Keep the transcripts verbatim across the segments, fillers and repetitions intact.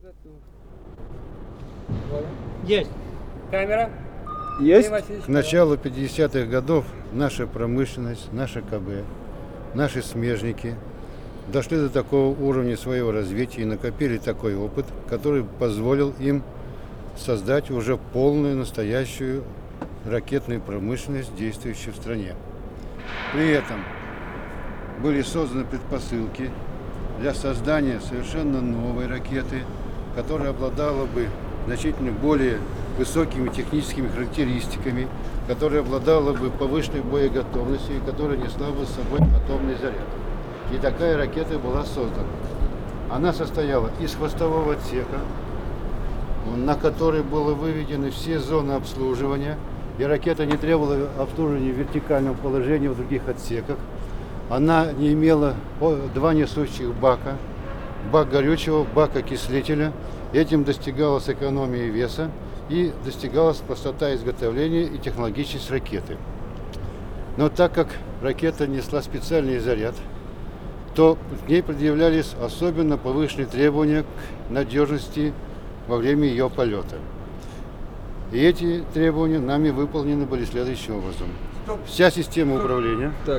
Есть. Камера. Есть? К началу пятидесятых годов наша промышленность, наша КБ, наши смежники дошли до такого уровня своего развития и накопили такой опыт, который позволил им создать уже полную настоящую ракетную промышленность, действующую в стране. При этом были созданы предпосылки для создания совершенно новой ракеты, которая обладала бы значительно более высокими техническими характеристиками, которая обладала бы повышенной боеготовностью и которая несла бы с собой атомный заряд. И такая ракета была создана. Она состояла из хвостового отсека, на который были выведены все зоны обслуживания, и ракета не требовала обслуживания в вертикальном положении в других отсеках. Она не имела два несущих бака, бак горючего, бак окислителя. Этим достигалась экономия веса и достигалась простота изготовления и технологичность ракеты. Но так как ракета несла специальный заряд, то к ней предъявлялись особенно повышенные требования к надежности во время ее полета. И эти требования нами выполнены были следующим образом. Вся система управления. Так.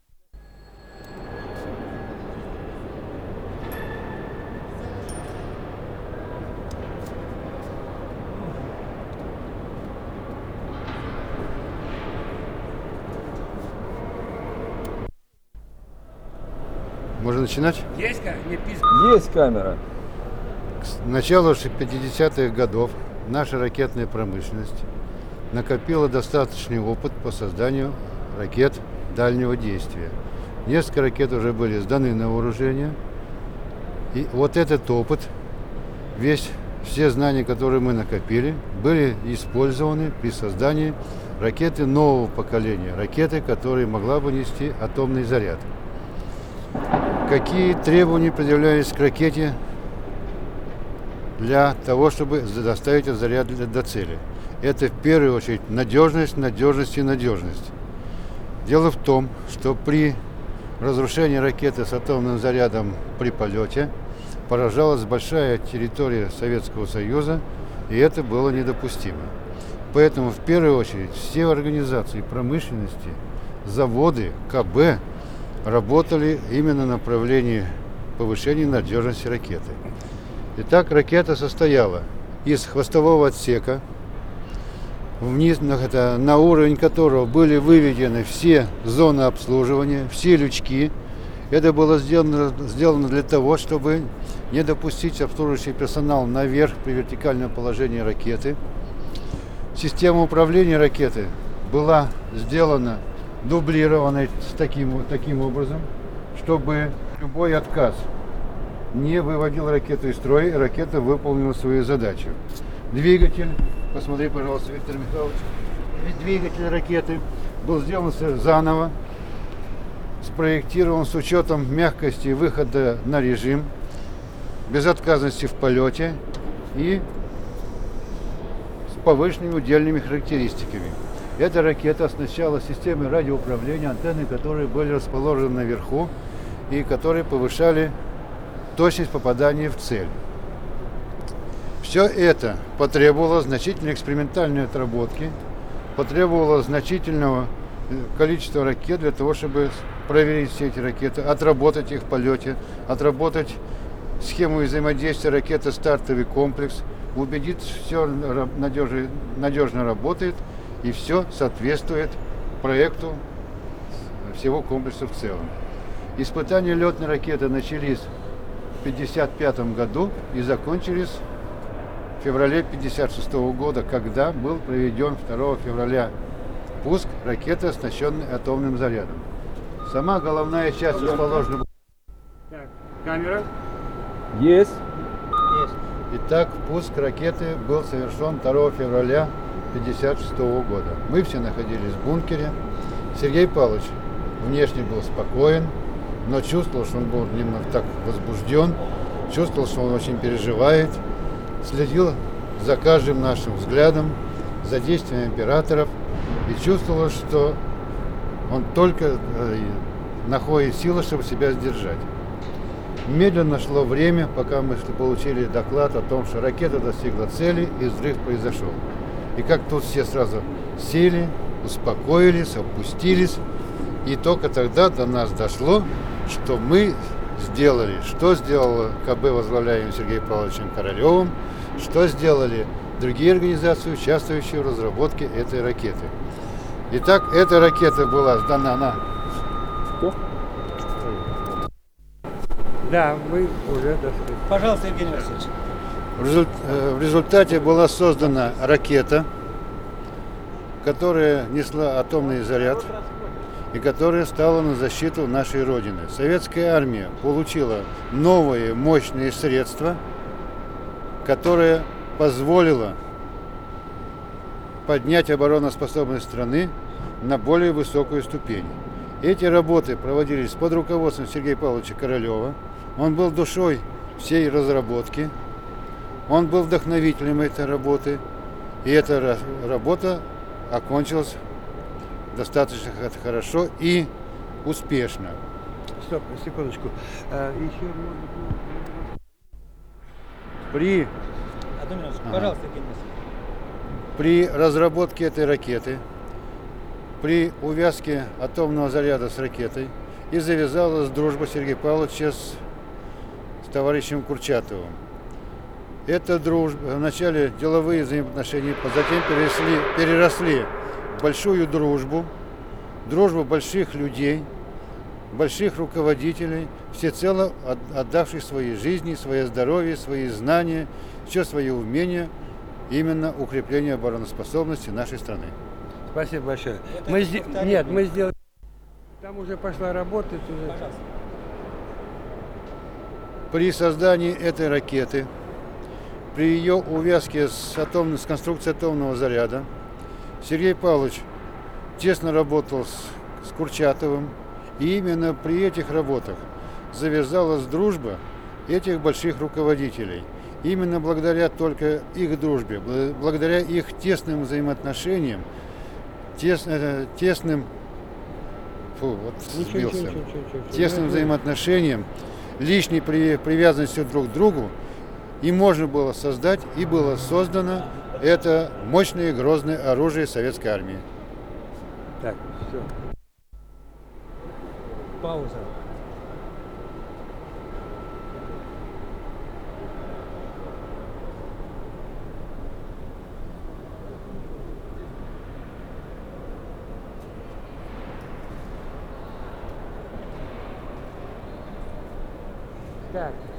Можно начинать? Есть камера? Не пизд... Есть камера. К началу пятидесятых годов наша ракетная промышленность накопила достаточный опыт по созданию ракет дальнего действия. Несколько ракет уже были сданы на вооружение. И вот этот опыт, весь, все знания, которые мы накопили, были использованы при создании ракеты нового поколения, ракеты, которая могла бы нести атомный заряд. Какие требования предъявлялись к ракете для того, чтобы доставить этот заряд до цели? Это в первую очередь надежность, надежность и надежность. Дело в том, что при разрушении ракеты с атомным зарядом при полете поражалась большая территория Советского Союза, и это было недопустимо. Поэтому в первую очередь все организации промышленности, заводы, КБ работали именно в направлении повышения надежности ракеты. Итак, ракета состояла из хвостового отсека, вниз, на, на уровень которого были выведены все зоны обслуживания, все лючки. Это было сделано, сделано для того, чтобы не допустить обслуживающий персонал наверх при вертикальном положении ракеты. Система управления ракеты была сделана дублированной таким, таким образом, чтобы любой отказ не выводил ракету из строя, и ракета выполнила свою задачу. Двигатель, посмотри, пожалуйста, Виктор Михайлович, двигатель ракеты был сделан заново, спроектирован с учетом мягкости выхода на режим, безотказности в полете и с повышенными удельными характеристиками. Эта ракета оснащала системой радиоуправления, антенны, которые были расположены наверху и которые повышали точность попадания в цель. Все это потребовало значительной экспериментальной отработки, потребовало значительного количества ракет для того, чтобы проверить все эти ракеты, отработать их в полете, отработать схему взаимодействия ракеты-стартовый комплекс, убедиться, что все надежно, надежно работает и все соответствует проекту всего комплекса в целом. Испытания летной ракеты начались в пятьдесят пятом году и закончились в феврале пятьдесят шестого года, когда был проведен второго февраля пуск ракеты, оснащенной атомным зарядом. Сама головная часть расположена... Так, камера. Есть. Есть. Итак, пуск ракеты был совершен второго февраля пятьдесят шестого года. Мы все находились в бункере. Сергей Павлович внешне был спокоен, но чувствовал, что он был немного так возбужден, чувствовал, что он очень переживает, следил за каждым нашим взглядом, за действиями операторов и чувствовал, что он только находит силы, чтобы себя сдержать. Медленно шло время, пока мы получили доклад о том, что ракета достигла цели и взрыв произошел. И как тут все сразу сели, успокоились, опустились. И только тогда до нас дошло, что мы сделали, что сделало ка бэ, возглавляемое Сергеем Павловичем Королевым, что сделали другие организации, участвующие в разработке этой ракеты. Итак, эта ракета была сдана на... Кто? Да, мы уже дошли. Пожалуйста, Евгений Васильевич. В результ- э, в результате была создана ракета, которая несла атомный заряд и которая стала на защиту нашей Родины. Советская армия получила новые мощные средства, которые позволило поднять обороноспособность страны на более высокую ступень. Эти работы проводились под руководством Сергея Павловича Королева. Он был душой всей разработки, он был вдохновителем этой работы, и эта ра- работа окончилась достаточно х- хорошо и успешно. Стоп, секундочку. А, еще можно... При, Одну минуточку. Ага. Пожалуйста, Евгений Васильевич. при разработке этой ракеты, при увязке атомного заряда с ракетой, и завязалась дружба Сергея Павловича с, с товарищем Курчатовым. Эта дружба, вначале деловые взаимоотношения, затем переросли, переросли в большую дружбу, дружбу больших людей, больших руководителей, всецело от- отдавших свои жизни, свое здоровье, свои знания, все свои умения именно укреплению обороноспособности нашей страны. Спасибо большое. Это Мы не сде- повторение. Нет, мы сделали... Там уже пошла работать. Уже... Пожалуйста. При создании этой ракеты, при ее увязке с, атом- с конструкцией атомного заряда, Сергей Павлович тесно работал с, с Курчатовым, и именно при этих работах завязалась дружба этих больших руководителей. Именно благодаря только их дружбе, бл- благодаря их тесным взаимоотношениям, тес- э, тесным, фу, вот Ничего, сбился, ничего, ничего, ничего, ничего. тесным Ну, взаимоотношениям, лишней при- привязанностью друг к другу, и можно было создать, и было создано это мощное и грозное оружие советской армии. Так, все. Пауза. Так,